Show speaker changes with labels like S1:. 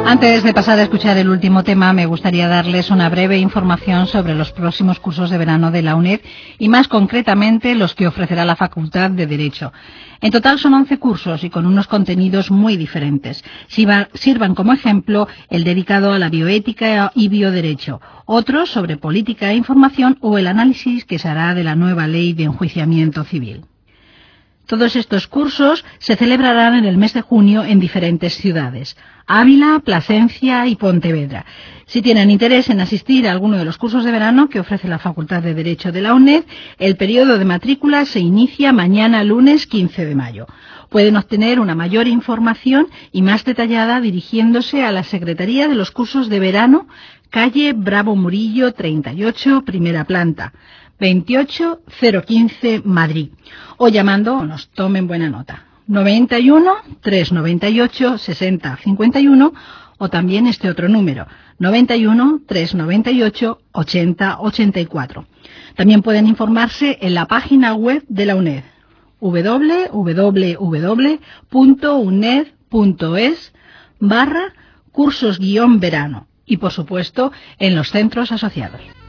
S1: Antes de pasar a escuchar el último tema, me gustaría darles una breve información sobre los próximos cursos de verano de la UNED y más concretamente los que ofrecerá la Facultad de Derecho. En total son 11 cursos y con unos contenidos muy diferentes. Sirvan como ejemplo el dedicado a la bioética y bioderecho, otros sobre política e información o el análisis que se hará de la nueva ley de enjuiciamiento civil. Todos estos cursos se celebrarán en el mes de junio en diferentes ciudades: Ávila, Plasencia y Pontevedra. Si tienen interés en asistir a alguno de los cursos de verano que ofrece la Facultad de Derecho de la UNED, el periodo de matrícula se inicia mañana lunes 15 de mayo. Pueden obtener una mayor información y más detallada dirigiéndose a la Secretaría de los Cursos de Verano, calle Bravo Murillo 38, primera planta, 28015 Madrid, o llamando, nos tomen buena nota, 91 398 60 51, o también este otro número, 91 398 80 84. También pueden informarse en la página web de la UNED, www.uned.es/cursos-verano, y por supuesto en los centros asociados.